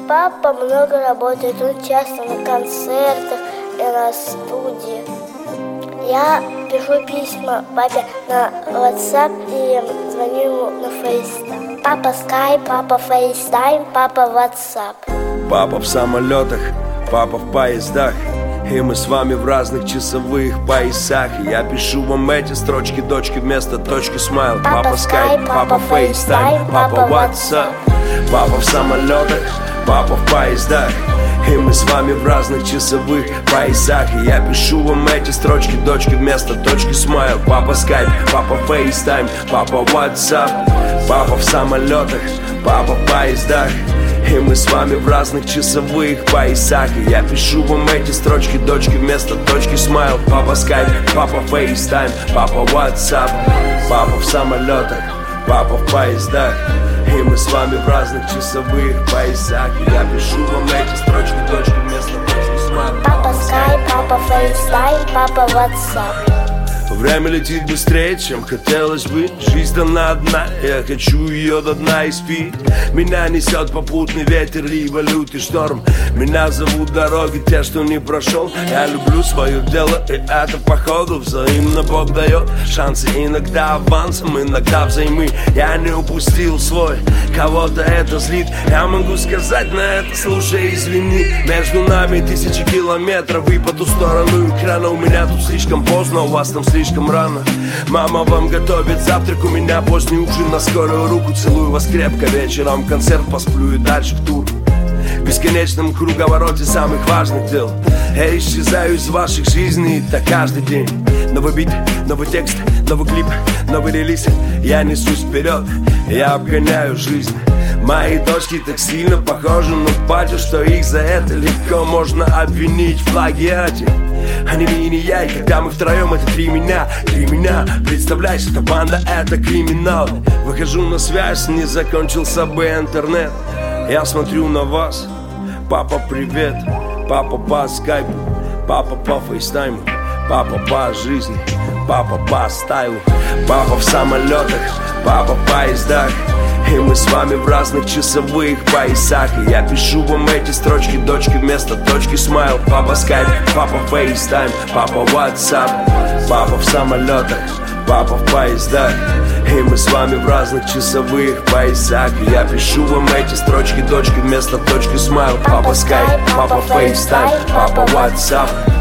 Папа много работает, он часто на концертах и на студии. Я пишу письма папе на WhatsApp и звоню ему на FaceTime. Папа Skype, папа FaceTime, папа WhatsApp. Папа в самолетах, папа в поездах, и мы с вами в разных часовых поясах. И я пишу вам эти строчки, дочки, вместо точки смайл. Папа Skype, папа FaceTime, папа WhatsApp. Папа в самолетах, папа в поездах, и мы с вами в разных часовых поясах. И я пишу вам эти строчки, дочки, вместо точки смайл. Папа Skype, папа FaceTime, папа WhatsApp. Папа в самолетах, папа в поездах, и мы с вами в разных часовых поясах. И я пишу вам эти строчки, дочки, вместо точки смайл. Папа Skype, папа FaceTime, папа WhatsApp. Папа в самолетах, папа в поездах, и мы с вами в разных часовых поясах. И я пишу вам эти строчки, дочки, вместо точки смайл. Папа Skype, папа FaceTime, папа WhatsApp. Время летит быстрее, чем хотелось бы. Жизнь дана одна, я хочу ее до дна испить. Меня несет попутный ветер, либо лютый шторм. Меня зовут дороги, те, что не прошел. Я люблю свое дело, и это походу взаимно. Бог дает шансы, иногда авансом, иногда взаймы. Я не упустил свой, кого-то это злит. Я могу сказать на это, слушай, извини. Между нами тысячи километров, и по ту сторону экрана. У меня тут слишком поздно, у вас там слишком рано. Мама вам готовит завтрак, у меня поздний ужин на скорую руку. Целую вас крепко, вечером концерт, посплю и дальше в тур. В бесконечном круговороте самых важных дел я исчезаю из ваших жизней, так каждый день. Новый бит, новый текст, новый клип, новый релиз. Я несусь вперед, я обгоняю жизнь. Мои дочки так сильно похожи на батю, что их за это легко можно обвинить в плагиате. Они и не я, и когда мы втроем, это три меня. Представляешь, эта банда, это криминал. Выхожу на связь, не закончился бы интернет. Я смотрю на вас. Папа, привет. Папа по скайпу, папа по фейстайму, папа по жизни, папа по стайлу. Папа в самолетах, папа в поездах, и мы с вами в разных часовых поясах. И я пишу вам эти строчки, дочки, вместо точки смайл. Папа Skype, папа FaceTime, папа WhatsApp. Папа в самолетах, папа в поездах, и мы с вами в разных часовых поясах. И я пишу вам эти строчки, дочки, вместо точки смайл. Папа Skype, папа FaceTime, папа WhatsApp.